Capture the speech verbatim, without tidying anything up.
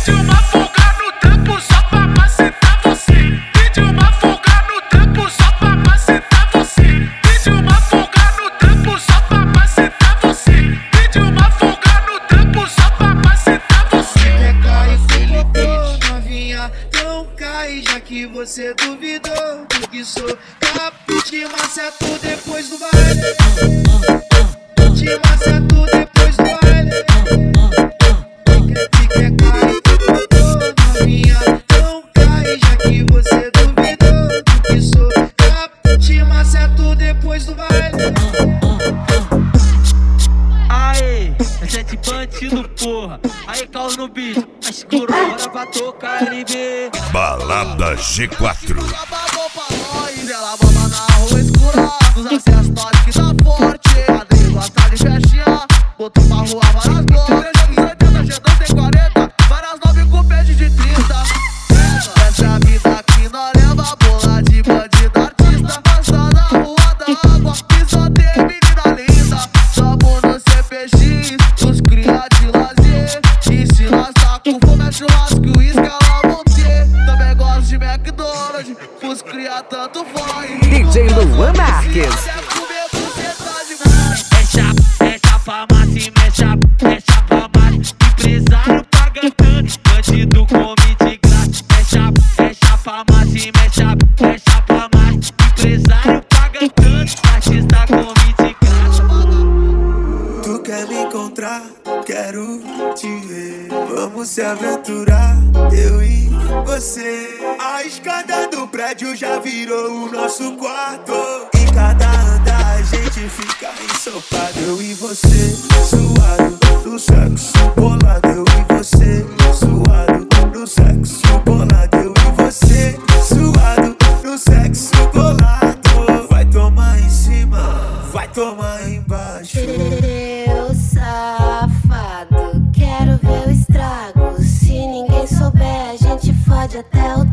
Pede uma folga no trampo só pra macetar você. Pede uma folga no trampo só pra macetar você. Pede uma folga no trampo só pra macetar você. Pede uma folga no trampo só pra macetar você. Quer cair com popô, novinha? Então cai, já que você duvidou. Porque sou capaz de maceto depois do baile. Te maceto depois do baile. Que quer cair com popô, novinha? Então cai, já que você duvidou. Porque sou capaz de maceto depois do baile. Aê, é sete bandido, porra. Aí, caos no beat, a escuro, bora pra tocar L B. Balada G quatro. Ela baba na rua escura, nos acessos nós que tá forte. Padrinho gosta de festinha, botou pra rua várias glórias. Jogo oitenta, G dois tem quarenta, várias nove com pede de trinta. Essa é a vida que nós leva, bola de bandido artista. Passa na rua da água e só tem menina linda. Tamo no C P X, os cria de lazer. E se nós tá com fome é churrasco e uísque, ela vão ter. Também gosto de McDonald's, os cria tanto vai. D J Luan Marques. É chapa, é chapa massa e mexe chapa, é chapa massa. Empresário paga tanto, bandido come de graça. É chapa, é chapa massa e mexe chapa, é chapa massa. Empresário paga tanto, artista come de graça. Tu quer me encontrar? Quero te ver. Vamos se aventurar, eu e você. A escada do prédio já virou o nosso quarto. Em cada andar a gente fica ensopado. Eu e você, suado no sexo bolado. Eu e você, suado no sexo bolado. Eu e você, suado no sexo bolado. Vai tomar em cima, vai tomar embaixo. Meu safado, quero ver o estrago. Se ninguém souber, a gente fode até o